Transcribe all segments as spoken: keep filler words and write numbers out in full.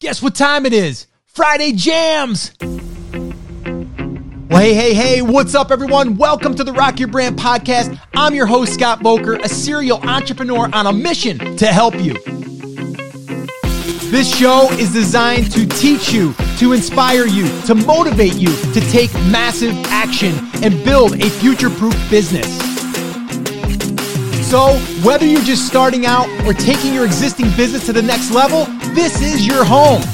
Guess what time it is? Friday Jams! Well, hey, hey, hey, what's up, everyone? Welcome to the Rock Your Brand Podcast. I'm your host, Scott Voelker, a serial entrepreneur on a mission to help you. This show is designed to teach you, to inspire you, to motivate you to take massive action and build a future-proof business. So, whether you're just starting out or taking your existing business to the next level, this is your home.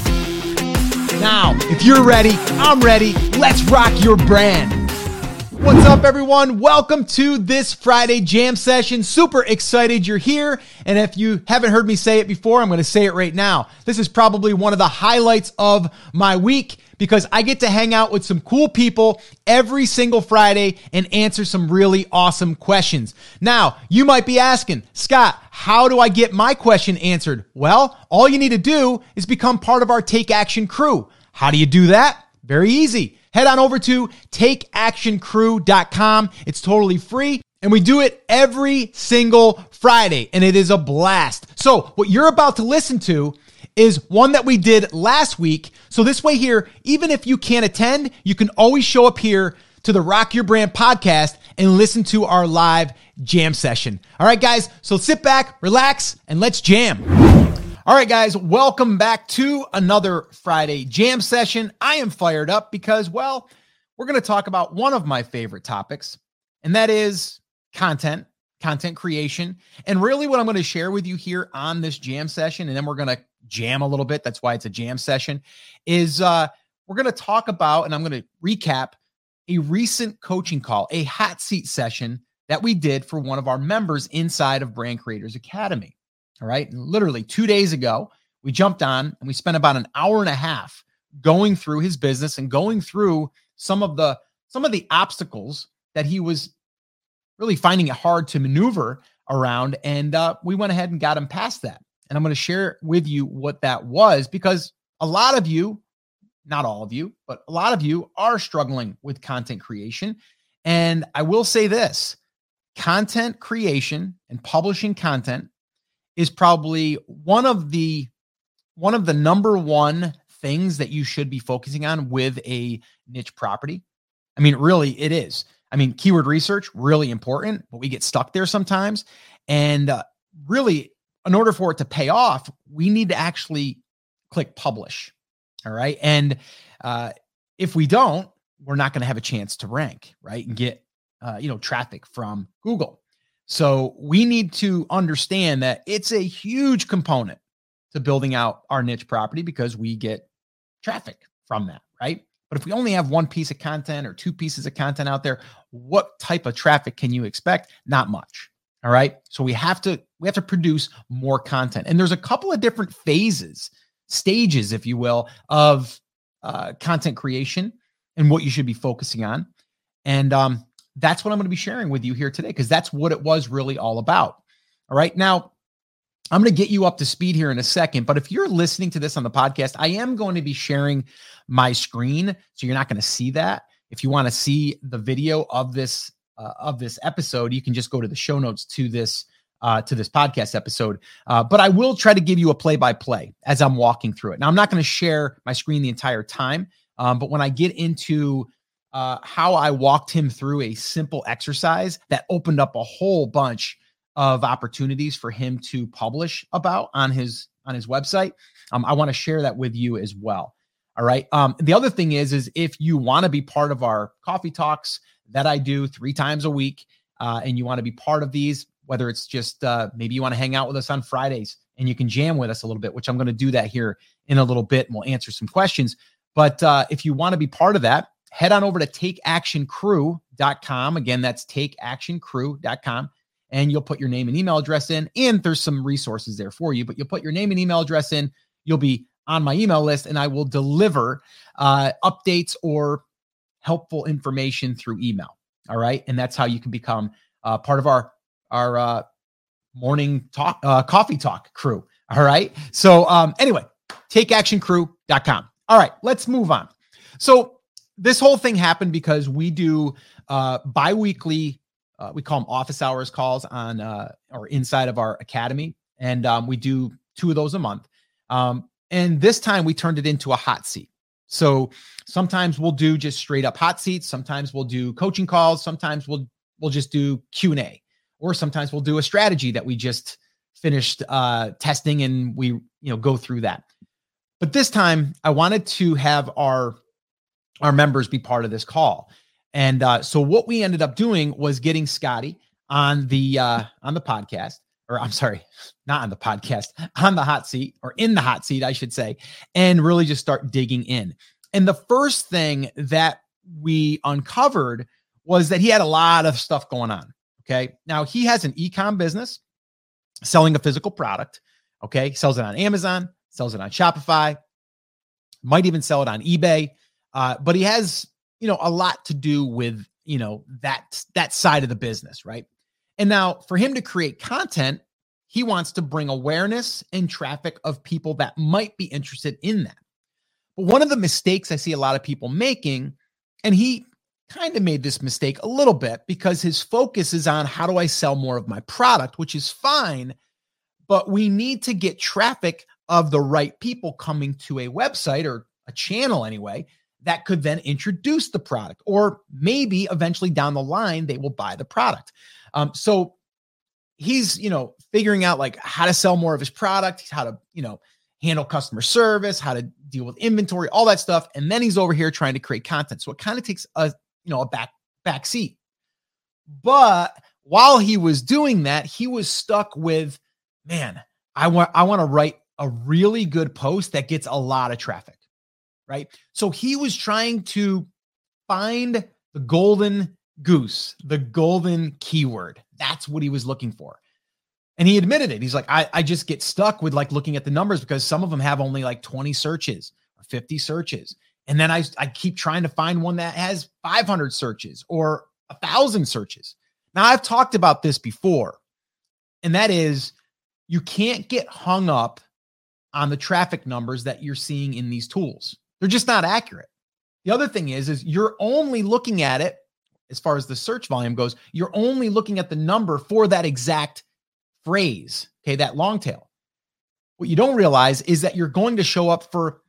Now, if you're ready, I'm ready. Let's rock your brand. What's up, everyone? Welcome to this Friday Jam session. Super excited you're here. And if you haven't heard me say it before, I'm going to say it right now. This is probably one of the highlights of my week because I get to hang out with some cool people every single Friday and answer some really awesome questions. Now, you might be asking, Scott, how do I get my question answered? Well, all you need to do is become part of our Take Action crew. How do you do that? Very easy. Head on over to take action crew dot com. It's totally free, and we do it every single Friday, and it is a blast. So what you're about to listen to is one that we did last week. So this way here, even if you can't attend, you can always show up here to the Rock Your Brand podcast and listen to our live jam session. All right, guys, so sit back, relax, and let's jam. All right, guys, welcome back to another Friday Jam session. I am fired up because, well, we're going to talk about one of my favorite topics, and that is content, content creation. And really what I'm going to share with you here on this jam session, and then we're going to jam a little bit, that's why it's a jam session, is uh, we're going to talk about, and I'm going to recap, a recent coaching call, a hot seat session that we did for one of our members inside of Brand Creators Academy. All right. And literally two days ago, we jumped on and we spent about an hour and a half going through his business and going through some of the, some of the obstacles that he was really finding it hard to maneuver around. And uh, we went ahead and got him past that. And I'm going to share with you what that was, because a lot of you, not all of you, but a lot of you are struggling with content creation. And I will say this, content creation and publishing content is probably one of the one of the number one things that you should be focusing on with a niche property. I mean, really, it is. I mean, keyword research, really important, but we get stuck there sometimes. And uh, really, in order for it to pay off, we need to actually click publish. All right. And uh, if we don't, we're not going to have a chance to rank, right? And get, uh, you know, traffic from Google. So we need to understand that it's a huge component to building out our niche property because we get traffic from that, right? But if we only have one piece of content or two pieces of content out there, what type of traffic can you expect? Not much. All right. So we have to, we have to produce more content. And there's a couple of different phases, stages, if you will, of uh, content creation and what you should be focusing on. And, um, that's what I'm going to be sharing with you here today, because that's what it was really all about. All right. Now, I'm going to get you up to speed here in a second, but if you're listening to this on the podcast, I am going to be sharing my screen. So you're not going to see that. If you want to see the video of this, uh, of this episode, you can just go to the show notes to this, uh, to this podcast episode. Uh, but I will try to give you a play-by-play as I'm walking through it. Now, I'm not going to share my screen the entire time. Um, but when I get into Uh, how I walked him through a simple exercise that opened up a whole bunch of opportunities for him to publish about on his on his website. Um, I want to share that with you as well. All right. Um, the other thing is, is if you want to be part of our coffee talks that I do three times a week, uh, and you want to be part of these, whether it's just uh, maybe you want to hang out with us on Fridays and you can jam with us a little bit, which I'm going to do that here in a little bit, and we'll answer some questions. But uh, if you want to be part of that, head on over to take action crew dot com. Again, that's take action crew dot com. And you'll put your name and email address in, and there's some resources there for you, but you'll put your name and email address in. You'll be on my email list, and I will deliver uh, updates or helpful information through email. All right. And that's how you can become uh, part of our, our uh, morning talk, uh, coffee talk crew. All right. So um, anyway, take action crew dot com. All right, let's move on. So this whole thing happened because we do uh, bi-weekly, uh, we call them office hours calls on uh, or inside of our academy. And um, we do two of those a month. Um, And this time we turned it into a hot seat. So sometimes we'll do just straight up hot seats. Sometimes we'll do coaching calls. Sometimes we'll, we'll just do Q and A, or sometimes we'll do a strategy that we just finished uh, testing and we, you know, go through that. But this time I wanted to have our, our members be part of this call. And uh, so what we ended up doing was getting Scotty on the, uh, on the podcast, or I'm sorry, not on the podcast, on the hot seat, or in the hot seat, I should say, and really just start digging in. And the first thing that we uncovered was that he had a lot of stuff going on. Okay. Now he has an e-com business selling a physical product. Okay. He sells it on Amazon, sells it on Shopify, might even sell it on eBay. Uh, but he has, you know, a lot to do with, you know, that, that side of the business. Right. And now for him to create content, he wants to bring awareness and traffic of people that might be interested in that. But one of the mistakes I see a lot of people making, and he kind of made this mistake a little bit because his focus is on how do I sell more of my product, which is fine, but we need to get traffic of the right people coming to a website or a channel anyway, that could then introduce the product, or maybe eventually down the line, they will buy the product. Um, so he's, you know, figuring out like how to sell more of his product, how to, you know, handle customer service, how to deal with inventory, all that stuff. And then he's over here trying to create content. So it kind of takes a, you know, a back, back seat. But while he was doing that, he was stuck with, man, I want, I want to write a really good post that gets a lot of traffic, right? So he was trying to find the golden goose, the golden keyword. That's what he was looking for. And he admitted it. He's like, I, I just get stuck with like looking at the numbers because some of them have only like twenty searches or fifty searches. And then I, I keep trying to find one that has five hundred searches or a thousand searches. Now I've talked about this before, and that is you can't get hung up on the traffic numbers that you're seeing in these tools. They're just not accurate. The other thing is, is you're only looking at it as far as the search volume goes, you're only looking at the number for that exact phrase, okay, that long tail. What you don't realize is that you're going to show up for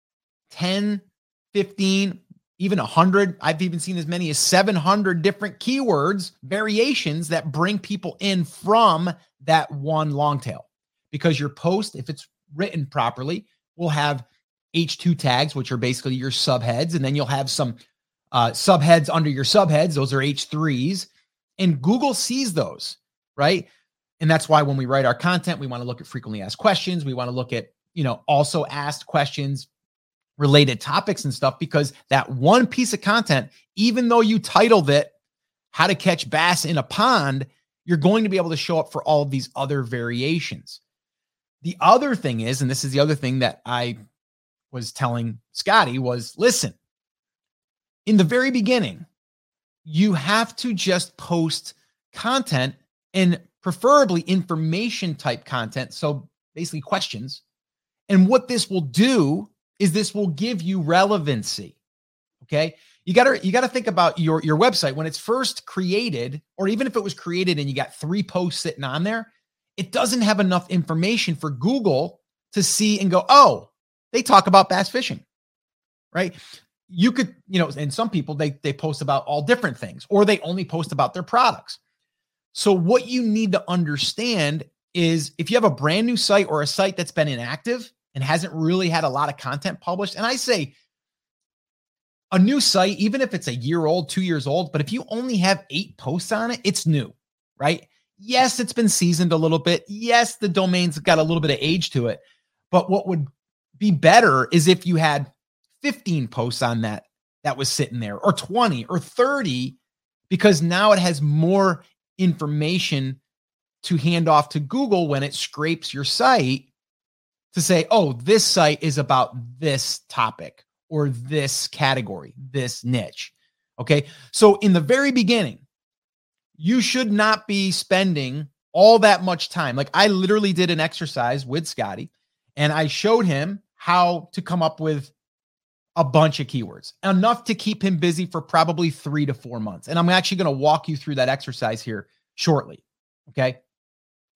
ten, fifteen, even one hundred. I've even seen as many as seven hundred different keywords, variations that bring people in from that one long tail. Because your post, if it's written properly, will have H two tags, which are basically your subheads, and then you'll have some Uh, subheads under your subheads. Those are H threes, and Google sees those, right? And that's why when we write our content, we want to look at frequently asked questions. We want to look at, you know, also asked questions, related topics and stuff, because that one piece of content, even though you titled it How to Catch Bass in a Pond, you're going to be able to show up for all of these other variations. The other thing is, and this is the other thing that I was telling Scotty, was listen, in the very beginning, you have to just post content, and preferably information type content. So basically questions. And what this will do is this will give you relevancy. Okay. You gotta, you gotta think about your, your website when it's first created, or even if it was created and you got three posts sitting on there, it doesn't have enough information for Google to see and go, oh, they talk about bass fishing, right? You could, you know, and some people, they, they post about all different things, or they only post about their products. So what you need to understand is if you have a brand new site or a site that's been inactive and hasn't really had a lot of content published, and I say a new site, even if it's a year old, two years old, but if you only have eight posts on it, it's new, right? Yes, it's been seasoned a little bit. Yes, the domain's got a little bit of age to it, but what would be better is if you had fifteen posts on that that was sitting there, or twenty or thirty, because now it has more information to hand off to Google when it scrapes your site to say, oh, this site is about this topic or this category, this niche. Okay. So in the very beginning, you should not be spending all that much time. Like I literally did an exercise with Scotty and I showed him how to come up with a bunch of keywords, enough to keep him busy for probably three to four months. And I'm actually going to walk you through that exercise here shortly. Okay.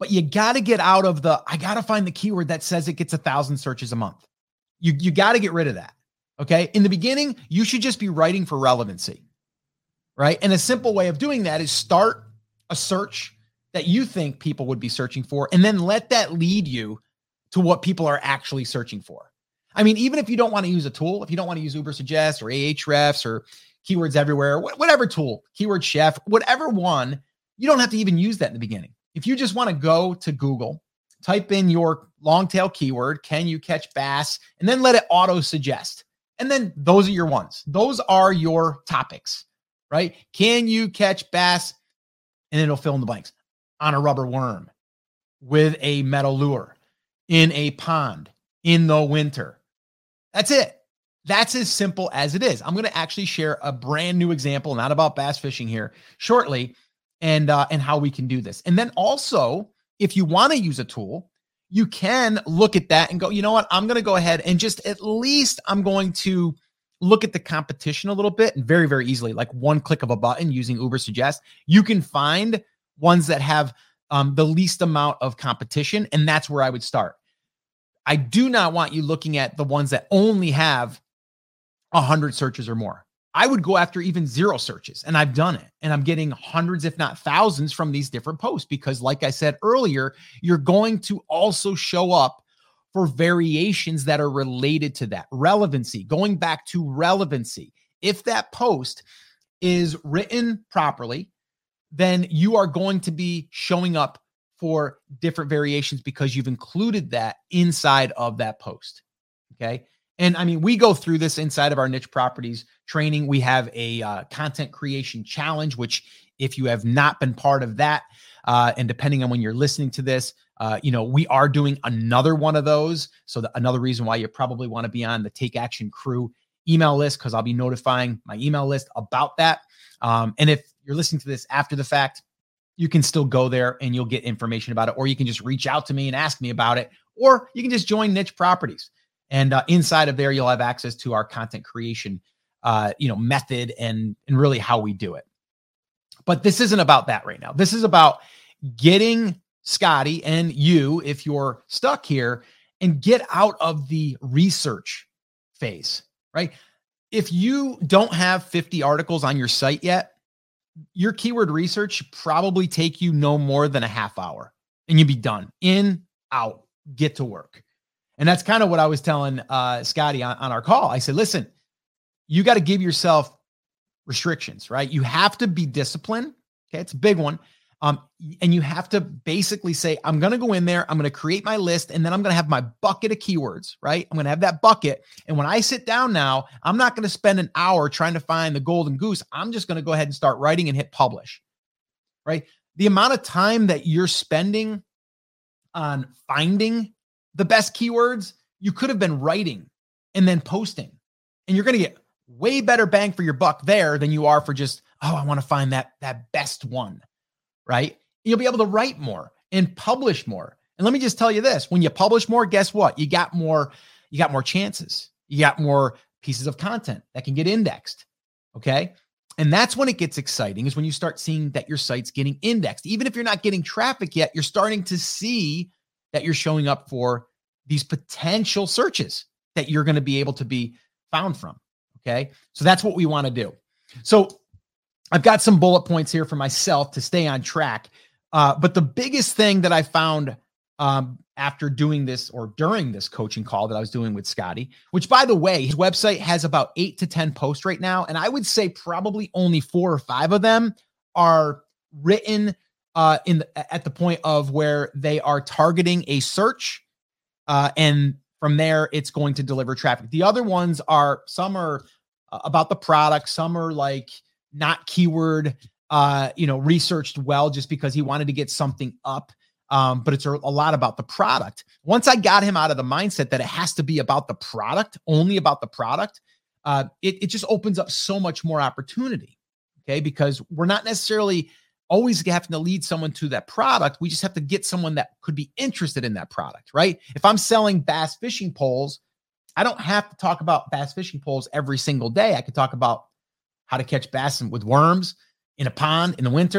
but you got to get out of the, I got to find the keyword that says it gets a thousand searches a month. You, you got to get rid of that. Okay. In the beginning, you should just be writing for relevancy, right? And a simple way of doing that is start a search that you think people would be searching for, and then let that lead you to what people are actually searching for. I mean, even if you don't want to use a tool, if you don't want to use Ubersuggest or Ahrefs or Keywords Everywhere, whatever tool, Keyword Chef, whatever one, you don't have to even use that in the beginning. If you just want to go to Google, type in your long tail keyword, can you catch bass, and then let it auto suggest. And then those are your ones. Those are your topics, right? Can you catch bass? And then it'll fill in the blanks. On a rubber worm, with a metal lure, in a pond, in the winter. That's it. That's as simple as it is. I'm going to actually share a brand new example, not about bass fishing here, shortly, and uh, and how we can do this. And then also, if you want to use a tool, you can look at that and go, you know what? I'm going to go ahead and just at least I'm going to look at the competition a little bit, and very, very easily, like one click of a button using Ubersuggest, you can find ones that have um, the least amount of competition, and that's where I would start. I do not want you looking at the ones that only have one hundred searches or more. I would go after even zero searches, and I've done it, and I'm getting hundreds, if not thousands, from these different posts because, like I said earlier, you're going to also show up for variations that are related to that. Relevancy, going back to relevancy. If that post is written properly, then you are going to be showing up for different variations because you've included that inside of that post. Okay. And I mean, we go through this inside of our Niche Properties training. We have a uh, content creation challenge, which if you have not been part of that, uh, and depending on when you're listening to this, uh, you know, we are doing another one of those. So the, another reason why you probably want to be on the Take Action Crew email list, because I'll be notifying my email list about that. Um, and if you're listening to this after the fact, you can still go there and you'll get information about it, or you can just reach out to me and ask me about it, or you can just join Niche Properties. And uh, inside of there, you'll have access to our content creation, uh, you know, method and, and really how we do it. But this isn't about that right now. This is about getting Scotty and you, if you're stuck here, and get out of the research phase, right? If you don't have fifty articles on your site yet, your keyword research should probably take you no more than a half hour and you'd be done. In, out, get to work. And that's kind of what I was telling uh, Scotty on, on our call. I said, listen, you got to give yourself restrictions, right? You have to be disciplined. Okay. It's a big one. Um, and you have to basically say, I'm going to go in there, I'm going to create my list, and then I'm going to have my bucket of keywords, right? I'm going to have that bucket. And when I sit down now, I'm not going to spend an hour trying to find the golden goose. I'm just going to go ahead and start writing and hit publish, right? The amount of time that you're spending on finding the best keywords, you could have been writing and then posting, and you're going to get way better bang for your buck there than you are for just, oh, I want to find that, that best one. Right? You'll be able to write more and publish more. And let me just tell you this, when you publish more, guess what? You got more, you got more chances. You got more pieces of content that can get indexed. Okay. And that's when it gets exciting, is when you start seeing that your site's getting indexed. Even if you're not getting traffic yet, you're starting to see that you're showing up for these potential searches that you're going to be able to be found from. Okay. So that's what we want to do. So I've got some bullet points here for myself to stay on track. Uh, but the biggest thing that I found um, after doing this, or during this coaching call that I was doing with Scotty, which, by the way, his website has about eight to ten posts right now. And I would say probably only four or five of them are written uh, in the, at the point of where they are targeting a search. Uh, and from there, it's going to deliver traffic. The other ones are, some are uh, about the product. Some are like, not keyword, uh, you know, researched well just because he wanted to get something up. Um, but it's a, a lot about the product. Once I got him out of the mindset that it has to be about the product, only about the product, uh, it, it just opens up so much more opportunity. Okay. Because we're not necessarily always having to lead someone to that product. We just have to get someone that could be interested in that product, right? If I'm selling bass fishing poles, I don't have to talk about bass fishing poles every single day. I could talk about how to catch bass with worms in a pond in the winter,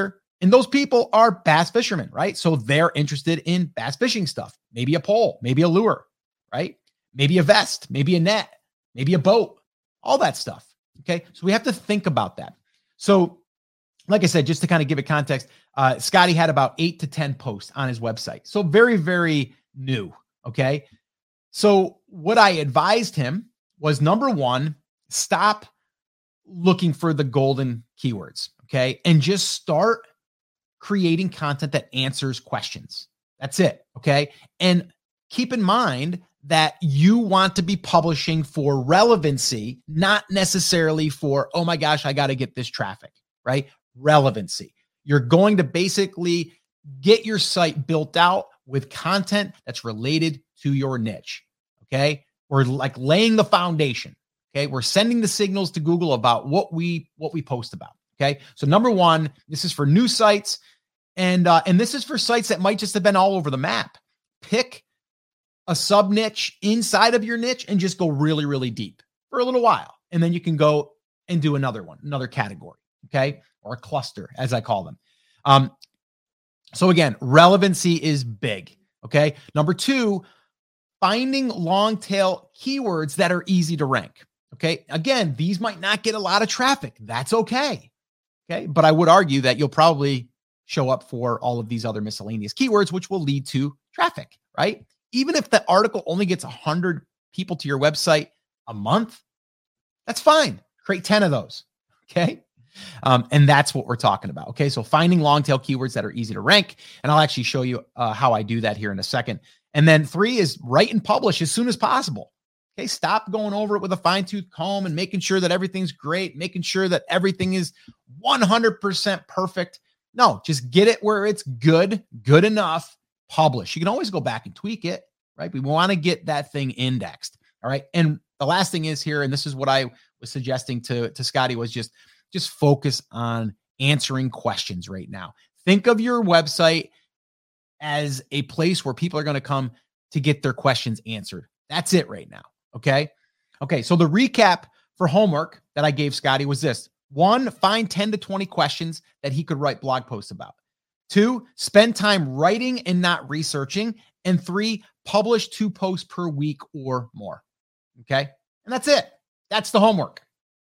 And those people are bass fishermen, right? So they're interested in bass fishing stuff, maybe a pole, maybe a lure, right? Maybe a vest, maybe a net, maybe a boat, all that stuff. Okay. So we have to think about that. So like I said, just to kind of give it context, uh, Scotty had about eight to ten posts on his website. So very, very new. Okay. So what I advised him was, number one, stop looking for the golden keywords. Okay. And just start creating content that answers questions. That's it. Okay. And keep in mind that you want to be publishing for relevancy, not necessarily for, oh my gosh, I got to get this traffic, right? Relevancy. You're going to basically get your site built out with content that's related to your niche. Okay. We're like laying the foundation. Okay. We're sending the signals to Google about what we, what we post about. Okay. So number one, this is for new sites. And, uh, and this is for sites that might just have been all over the map. Pick a sub niche inside of your niche and just go really, really deep for a little while. And then you can go and do another one, another category. Okay. Or a cluster, as I call them. Um, so again, relevancy is big. Okay. Number two, finding long tail keywords that are easy to rank. Okay. Again, these might not get a lot of traffic. That's okay. Okay. But I would argue that you'll probably show up for all of these other miscellaneous keywords, which will lead to traffic, right? Even if the article only gets one hundred people to your website a month, that's fine. Create ten of those. Okay. Um, and that's what we're talking about. Okay. So finding long tail keywords that are easy to rank. And I'll actually show you uh, how I do that here in a second. And then three is write and publish as soon as possible. Okay. Stop going over it with a fine tooth comb and making sure that everything's great, making sure that everything is one hundred percent perfect. No, just get it where it's good, good enough, publish. You can always go back and tweak it, right? We want to get that thing indexed. All right. And the last thing is here, and this is what I was suggesting to, to Scotty, was just, just focus on answering questions right now. Think of your website as a place where people are going to come to get their questions answered. That's it right now. Okay. Okay. So the recap for homework that I gave Scotty was this: one, find ten to twenty questions that he could write blog posts about. Two, spend time writing and not researching. And three, publish two posts per week or more. Okay. And that's it. That's the homework.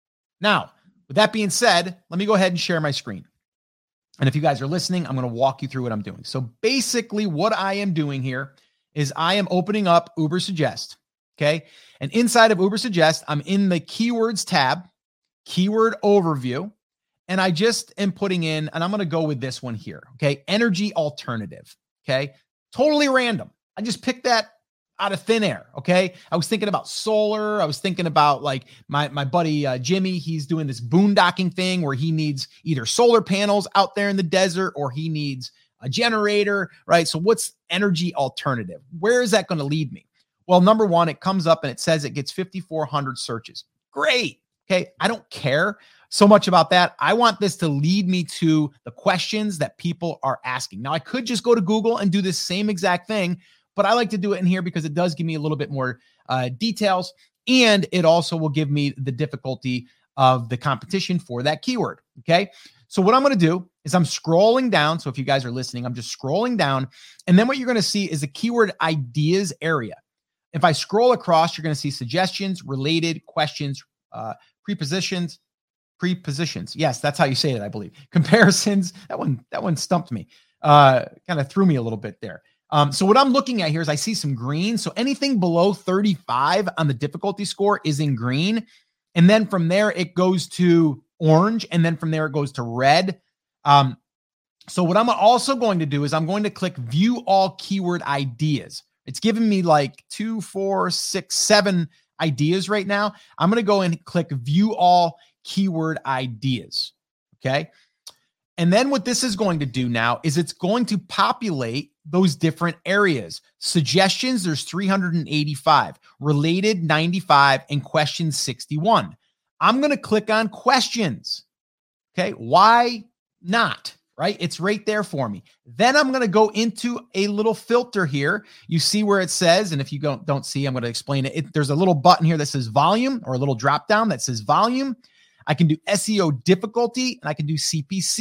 Now, with that being said, let me go ahead and share my screen. And if you guys are listening, I'm going to walk you through what I'm doing. So basically what I am doing here is I am opening up Ubersuggest. Okay. And inside of Ubersuggest, I'm in the keywords tab, keyword overview. And I just am putting in, and I'm going to go with this one here. Okay. Energy alternative. Okay. Totally random. I just picked that out of thin air. Okay. I was thinking about solar. I was thinking about like my, my buddy, uh, Jimmy, he's doing this boondocking thing where he needs either solar panels out there in the desert or he needs a generator, right? So what's energy alternative? Where is that going to lead me? Well, number one, it comes up and it says it gets fifty-four hundred searches. Great. Okay. I don't care so much about that. I want this to lead me to the questions that people are asking. Now I could just go to Google and do this same exact thing, but I like to do it in here because it does give me a little bit more uh, details, and it also will give me the difficulty of the competition for that keyword. Okay. So what I'm going to do is I'm scrolling down. So if you guys are listening, I'm just scrolling down. And then what you're going to see is the keyword ideas area. If I scroll across, you're going to see suggestions, related, questions, uh, prepositions, prepositions. Yes, that's how you say it, I believe. Comparisons. That one, that one stumped me. Uh, kind of threw me a little bit there. Um, so what I'm looking at here is I see some green. So anything below thirty-five on the difficulty score is in green. And then from there, it goes to orange. And then from there, it goes to red. Um, so what I'm also going to do is I'm going to click view all keyword ideas. It's giving me like two, four, six, seven ideas right now. I'm going to go and click view all keyword ideas. Okay. And then what this is going to do now is it's going to populate those different areas. Suggestions, there's three hundred eighty-five, related ninety-five, and questions sixty-one. I'm going to click on questions. Okay. Why not? Right? It's right there for me. Then I'm going to go into a little filter here. You see where it says, and if you don't, don't see, I'm going to explain it. it. There's a little button here that says volume, or a little drop down that says volume. I can do S E O difficulty, and I can do C P C.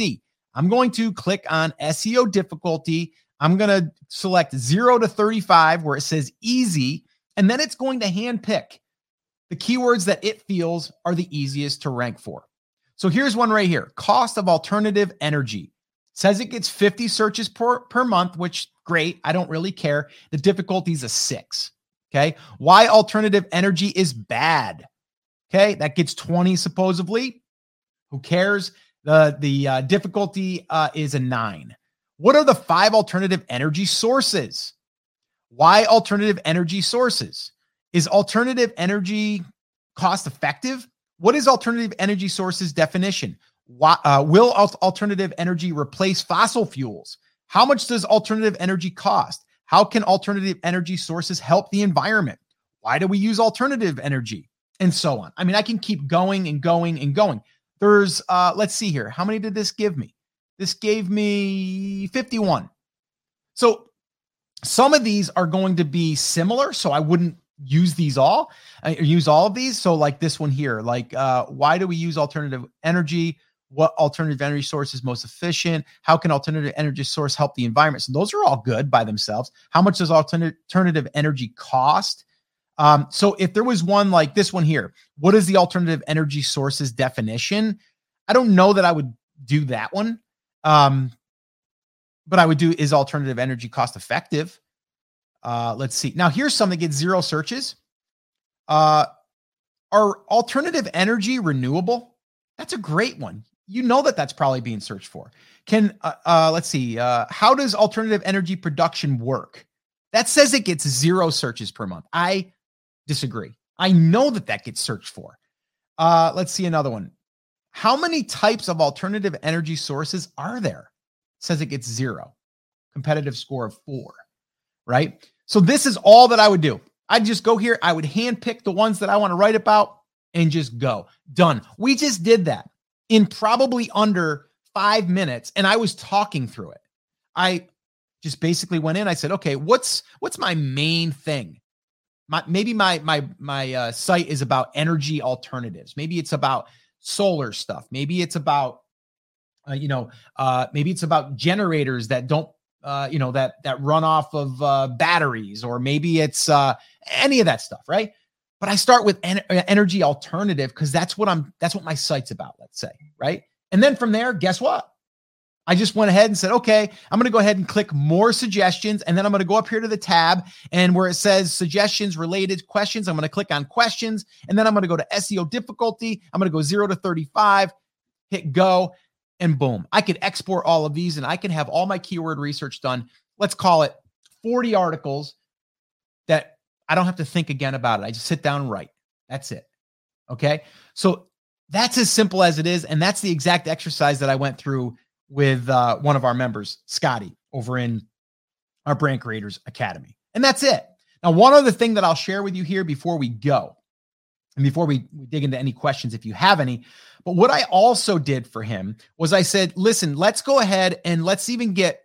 I'm going to click on S E O difficulty. I'm going to select zero to thirty-five where it says easy, and then it's going to handpick the keywords that it feels are the easiest to rank for. So here's one right here. Cost of alternative energy. Says it gets fifty searches per, per month, which great. I don't really care. The difficulty is a six. Okay. Why alternative energy is bad. Okay. That gets twenty supposedly. Who cares? The, the uh, difficulty uh, is a nine. What are the five alternative energy sources? Why alternative energy sources? Is alternative energy cost effective? What is alternative energy sources definition? Why, uh, will al- alternative energy replace fossil fuels? How much does alternative energy cost? How can alternative energy sources help the environment? Why do we use alternative energy? And so on. I mean, I can keep going and going and going. There's, uh, let's see here. How many did this give me? This gave me fifty-one. So some of these are going to be similar, so I wouldn't use these all, uh, use all of these. So like this one here, like, uh, why do we use alternative energy? What alternative energy source is most efficient? How can alternative energy source help the environment? So those are all good by themselves. How much does alternative alternative energy cost? Um, so if there was one like this one here, what is the alternative energy sources definition? I don't know that I would do that one. Um, but I would do, is alternative energy cost effective? Uh, let's see. Now here's something that gets zero searches. Uh, are alternative energy renewable? That's a great one. You know that that's probably being searched for. Can, uh, uh, let's see. Uh, how does alternative energy production work? That says it gets zero searches per month. I disagree. I know that that gets searched for. Uh, let's see another one. How many types of alternative energy sources are there? It says it gets zero. Competitive score of four. Right? So this is all that I would do. I'd just go here. I would handpick the ones that I want to write about and just go. Done. We just did that in probably under five minutes. And I was talking through it. I just basically went in. I said, okay, what's, what's my main thing? My, maybe my, my, my uh, site is about energy alternatives. Maybe it's about solar stuff. Maybe it's about, uh, you know, uh, maybe it's about generators that don't, Uh, you know, that, that run off of uh, batteries, or maybe it's uh, any of that stuff. Right. But I start with en- energy alternative because that's what I'm, that's what my site's about, let's say. Right. And then from there, guess what? I just went ahead and said, okay, I'm going to go ahead and click more suggestions. And then I'm going to go up here to the tab, and where it says suggestions related questions, I'm going to click on questions. And then I'm going to go to S E O difficulty. I'm going to go zero to thirty-five, hit go. And boom, I could export all of these and I can have all my keyword research done. Let's call it forty articles that I don't have to think again about it. I just sit down and write. That's it. Okay. So that's as simple as it is. And that's the exact exercise that I went through with uh, one of our members, Scotty, over in our Brand Creators Academy. And that's it. Now, one other thing that I'll share with you here before we go, and before we, we dig into any questions, if you have any, but what I also did for him was I said, listen, let's go ahead and let's even get,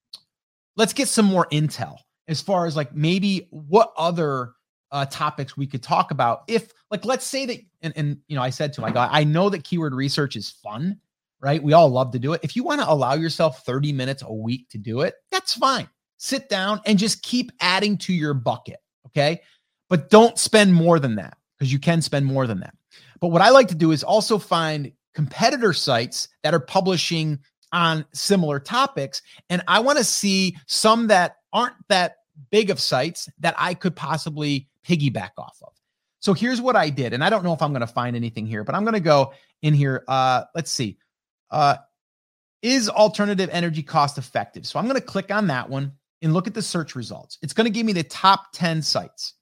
let's get some more intel as far as like maybe what other uh, topics we could talk about. If like, let's say that, and, and you know, I said to my guy, I know that keyword research is fun, right? We all love to do it. If you want to allow yourself thirty minutes a week to do it, that's fine. Sit down and just keep adding to your bucket. Okay. But don't spend more than that, because you can spend more than that. But what I like to do is also find competitor sites that are publishing on similar topics. And I want to see some that aren't that big of sites that I could possibly piggyback off of. So here's what I did. And I don't know if I'm going to find anything here, but I'm going to go in here. Uh, let's see. Uh, is alternative energy cost effective? So I'm going to click on that one and look at the search results. It's going to give me the top ten sites.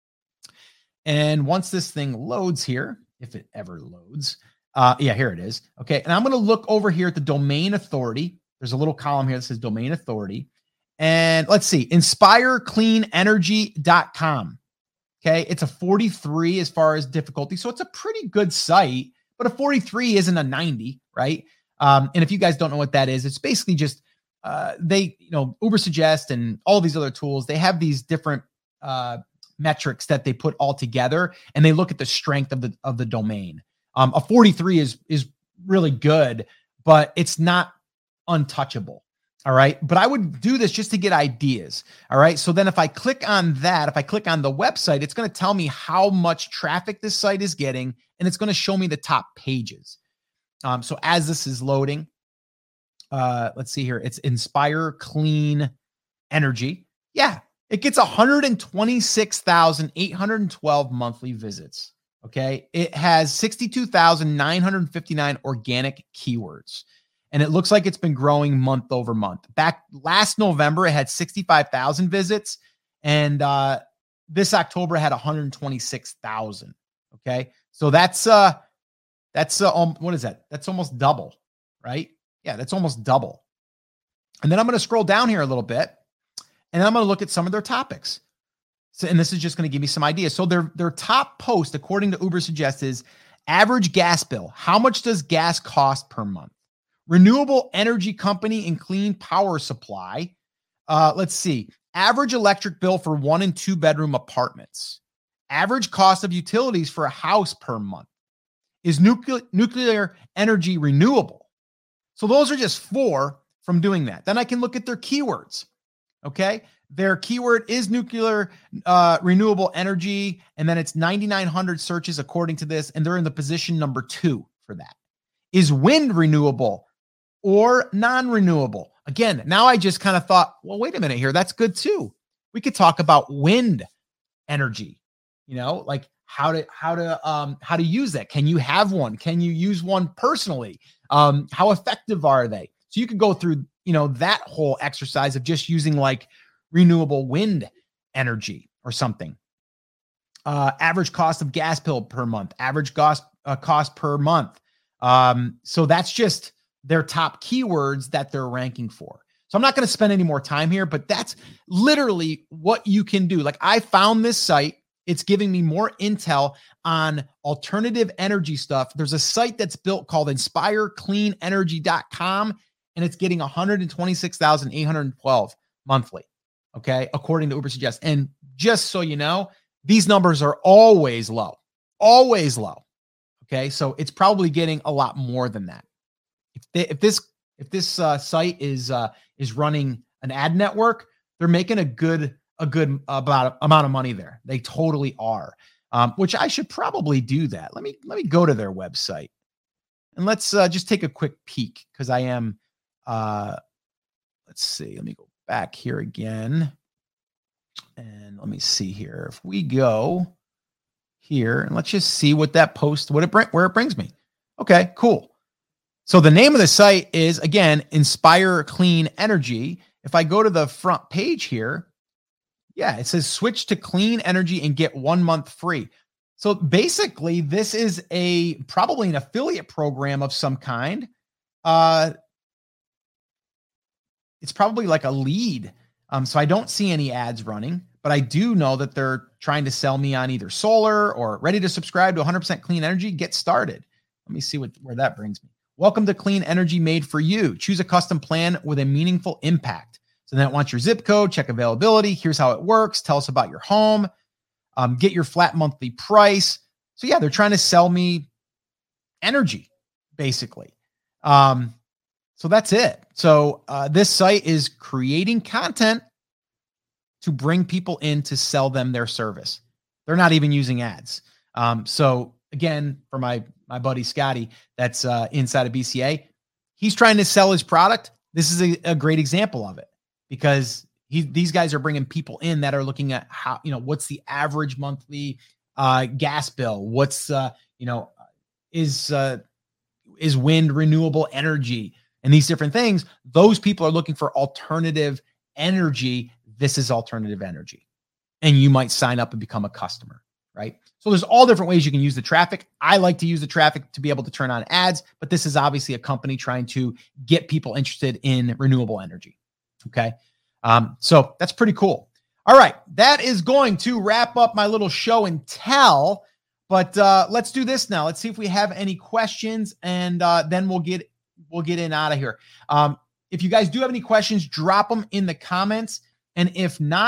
And once this thing loads here, if it ever loads, uh, yeah, here it is. Okay. And I'm going to look over here at the domain authority. There's a little column here that says domain authority. And let's see, inspire clean energy dot com. Okay. It's a forty-three as far as difficulty. So it's a pretty good site, but a forty-three isn't a ninety, right? Um, and if you guys don't know what that is, it's basically just, uh, they, you know, Ubersuggest and all these other tools, they have these different, uh, metrics that they put all together, and they look at the strength of the, of the domain. Um, a forty-three is, is really good, but it's not untouchable. All right. But I would do this just to get ideas. All right. So then if I click on that, if I click on the website, it's going to tell me how much traffic this site is getting, and it's going to show me the top pages. Um, so as this is loading, uh, let's see here. It's Inspire Clean Energy. Yeah. It gets one hundred twenty-six thousand eight hundred twelve monthly visits. Okay. It has sixty-two thousand nine hundred fifty-nine organic keywords. And it looks like it's been growing month over month. Back last November, it had sixty-five thousand visits. And uh, this October, it had one hundred twenty-six thousand. Okay. So that's, uh, that's, uh, um, what is that? That's almost double, right? Yeah, that's almost double. And then I'm going to scroll down here a little bit, and I'm going to look at some of their topics. So, and this is just going to give me some ideas. So their, their top post, according to Ubersuggest, is average gas bill. How much does gas cost per month? Renewable energy company and clean power supply. Uh, let's see. Average electric bill for one and two bedroom apartments. Average cost of utilities for a house per month. Is nuclear, nuclear energy renewable? So those are just four from doing that. Then I can look at their keywords. Okay. Their keyword is nuclear uh, renewable energy. And then it's ninety-nine hundred searches according to this. And they're in the position number two for that. Is wind renewable or non-renewable? Again, now I just kind of thought, well, wait a minute here. That's good too. We could talk about wind energy, you know, like how to, how to, um, how to use that. Can you have one? Can you use one personally? Um, how effective are they? So you could go through, you know, that whole exercise of just using like renewable wind energy or something. Uh, average cost of gas bill per month, average cost, uh, cost per month. Um, so that's just their top keywords that they're ranking for. So I'm not going to spend any more time here, but that's literally what you can do. Like I found this site. It's giving me more intel on alternative energy stuff. There's a site that's built called inspire clean energy dot com, and it's getting one hundred twenty-six thousand eight hundred twelve monthly. Okay. According to Ubersuggest. And just so you know, these numbers are always low, always low. Okay. So it's probably getting a lot more than that. If they, if this, if this uh, site is, uh, is running an ad network, they're making a good, a good about amount of money there. They totally are. Um, which I should probably do that. Let me, let me go to their website and let's uh, just take a quick peek. Cause I am, uh, let's see, let me go back here again. And let me see here. If we go here and let's just see what that post, what it bring, where it brings me. Okay, cool. So the name of the site is, again, Inspire Clean Energy. If I go to the front page here, yeah, it says switch to clean energy and get one month free. So basically this is a, probably an affiliate program of some kind. Uh, it's probably like a lead. Um, so I don't see any ads running, but I do know that they're trying to sell me on either solar or ready to subscribe to one hundred percent clean energy. Get started. Let me see what, where that brings me. Welcome to Clean Energy Made for You. Choose a custom plan with a meaningful impact. So then it wants your zip code, check availability. Here's how it works. Tell us about your home. Um, get your flat monthly price. So yeah, they're trying to sell me energy, basically. Um, so that's it. So uh, this site is creating content to bring people in to sell them their service. They're not even using ads. Um, so again, for my my buddy Scotty, that's uh, inside of B C A, he's trying to sell his product. This is a, a great example of it because he, these guys are bringing people in that are looking at how, you know, what's the average monthly uh, gas bill? What's, uh, you know, is, uh, is wind renewable energy and these different things. Those people are looking for alternative energy. This is alternative energy. And you might sign up and become a customer, right? So there's all different ways you can use the traffic. I like to use the traffic to be able to turn on ads, but this is obviously a company trying to get people interested in renewable energy. Okay. Um, so that's pretty cool. All right. That is going to wrap up my little show and tell, but uh, let's do this now. Let's see if we have any questions and uh, then we'll get, we'll get in out of here. Um, if you guys do have any questions, drop them in the comments. And if not,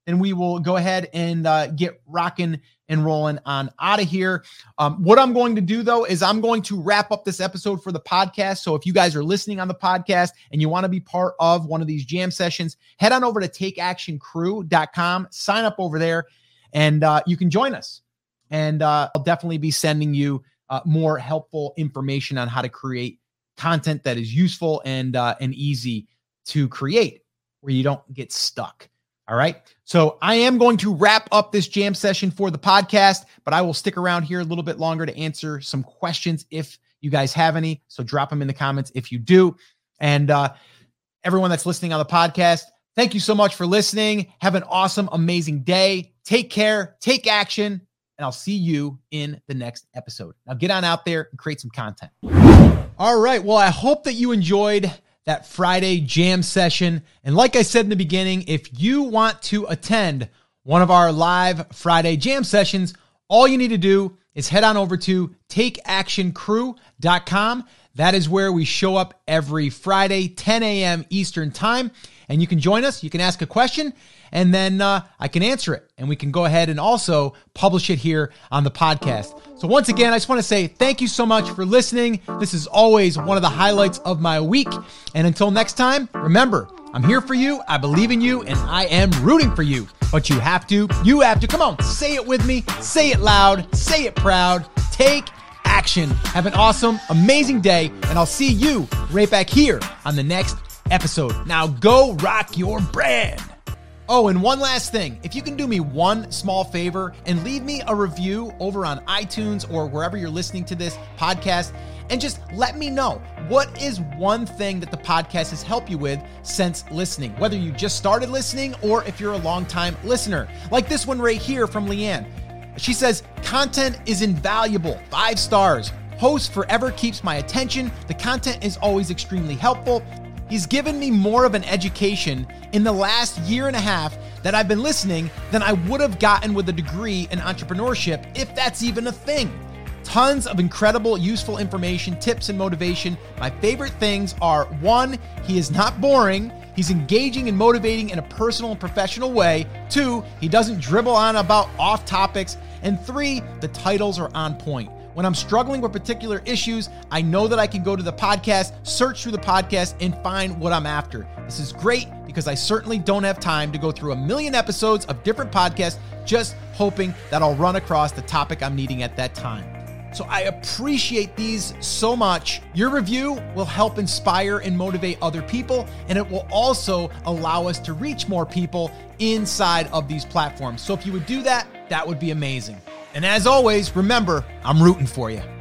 then we will go ahead and uh, get rocking and rolling on out of here. Um, what I'm going to do, though, is I'm going to wrap up this episode for the podcast. So if you guys are listening on the podcast and you want to be part of one of these jam sessions, head on over to take action crew dot com, sign up over there, and uh, you can join us. And uh, I'll definitely be sending you uh, more helpful information on how to create content that is useful and uh, and easy to create, where you don't get stuck. All right. So I am going to wrap up this jam session for the podcast, but I will stick around here a little bit longer to answer some questions if you guys have any. So drop them in the comments if you do. And uh, everyone that's listening on the podcast, thank you so much for listening. Have an awesome, amazing day. Take care, take action, and I'll see you in the next episode. Now get on out there and create some content. All right. Well, I hope that you enjoyed that Friday jam session. And like I said in the beginning, if you want to attend one of our live Friday jam sessions, all you need to do is head on over to take action crew dot com. That is where we show up every Friday, ten a.m. Eastern time. And you can join us. You can ask a question, and then uh, I can answer it. And we can go ahead and also publish it here on the podcast. So once again, I just want to say thank you so much for listening. This is always one of the highlights of my week. And until next time, remember, I'm here for you. I believe in you, and I am rooting for you. But you have to, you have to, come on, say it with me. Say it loud. Say it proud. Take action. Have an awesome, amazing day. And I'll see you right back here on the next episode. Now go rock your brand. Oh, and one last thing. If you can do me one small favor and leave me a review over on iTunes or wherever you're listening to this podcast, and just let me know, what is one thing that the podcast has helped you with since listening, whether you just started listening or if you're a long-time listener, like this one right here from Leanne. She says, content is invaluable, five stars. Host forever keeps my attention. The content is always extremely helpful. He's given me more of an education in the last year and a half that I've been listening than I would have gotten with a degree in entrepreneurship, if that's even a thing. Tons of incredible, useful information, tips, and motivation. My favorite things are, one, he is not boring. He's engaging and motivating in a personal and professional way. Two, he doesn't dribble on about off topics. And three, the titles are on point. When I'm struggling with particular issues, I know that I can go to the podcast, search through the podcast, and find what I'm after. This is great because I certainly don't have time to go through a million episodes of different podcasts, just hoping that I'll run across the topic I'm needing at that time. So I appreciate these so much. Your review will help inspire and motivate other people, and it will also allow us to reach more people inside of these platforms. So if you would do that, that would be amazing. And as always, remember, I'm rooting for you.